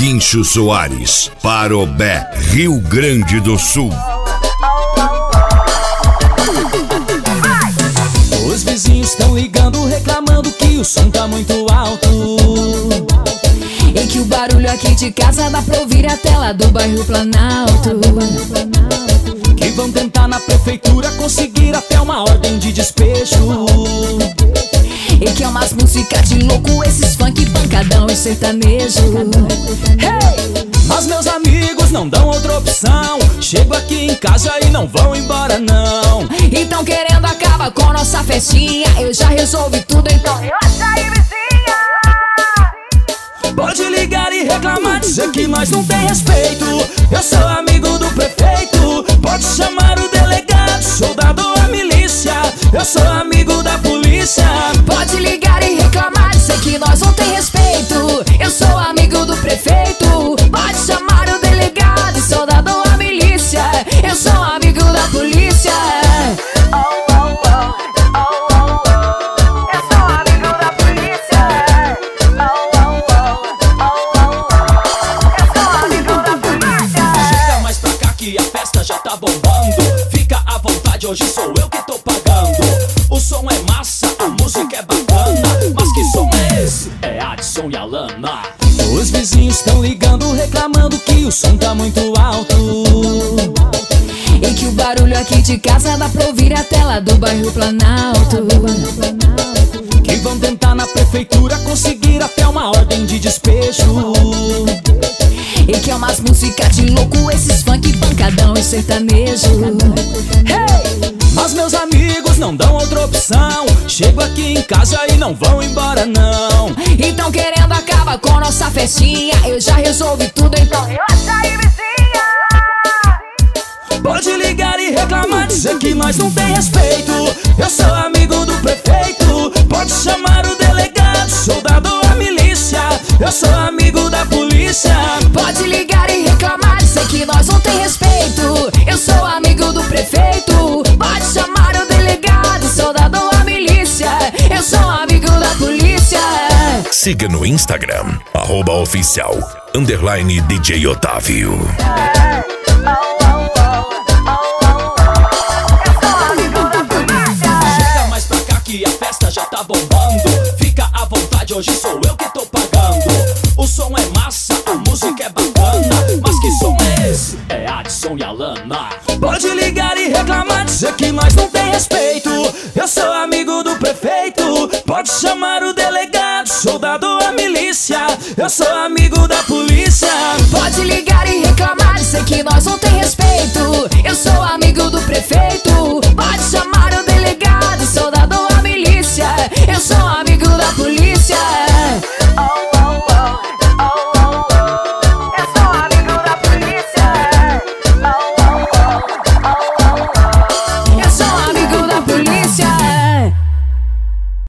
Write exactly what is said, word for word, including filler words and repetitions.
Guincho Soares, Parobé, Rio Grande do Sul. Os vizinhos estão ligando, reclamando que o som tá muito alto e que o barulho aqui de casa dá pra ouvir até lá do bairro Planalto. Que vão tentar na prefeitura conseguir até uma ordem de despejo e que é umas músicas de louco, esses funk, pancadão e sertanejo. Hey! Mas meus amigos não dão outra opção, chego aqui em casa e não vão embora não. Então querendo acabar com nossa festinha, eu já resolvi tudo, então relaxa aí, vizinha. Pode ligar e reclamar, dizer que nós não tem respeito. Eu sou amigo do prefeito, pode chamar o delegado, soldado ou a milícia. Eu sou amigo da polícia. Pode ligar e reclamar, dizer que nós não tem respeito. Eu sou amigo do prefeito, pode chamar o delegado, soldado ou a milícia. Eu sou amigo da polícia. Oh, oh, oh, oh, oh, oh. Eu sou amigo da polícia. Oh, oh, oh, oh, oh, oh. Eu sou amigo da polícia. Chega mais pra cá que a festa já tá bombando. Fica à vontade, hoje sou eu que tô pagando. O som é massa, a música é bacana. Mas que som é esse? É Adson e Alana. Os vizinhos estão ligando, reclamando que o som tá muito alto e que o barulho aqui de casa dá pra ouvir até lá do bairro Planalto. Que vão tentar na prefeitura conseguir até uma ordem de despejo e que é umas músicas de louco, esses funk, pancadão e sertanejo. Hey! Mas meus amigos não dão outra opção, chego aqui em casa e não vão embora não. Então querendo acabar com nossa festinha, eu já resolvi tudo, então relaxa aí, vizinha. Pode ligar e reclamar, dizer que nós não tem respeito. Eu sou amigo do prefeito, pode chamar o delegado, soldado ou a milícia. Eu sou amigo da polícia. Pode ligar e reclamar, dizer que nós não tem respeito. Eu sou amigo do prefeito, pode chamar o delegado, soldado ou a milícia. Eu sou amigo da polícia. Siga no Instagram, arroba oficial, underline D J Otávio. Chega mais pra cá que a festa já tá bombando. Fica à vontade, hoje sou eu que tô pagando. O som é massa, a música é bacana. Mas que som é esse? É Adson e Alana. Pode ligar e reclamar, dizer que nós não tem respeito. Eu sou amigo do prefeito, pode chamar o delegado, soldado ou a milícia. Eu sou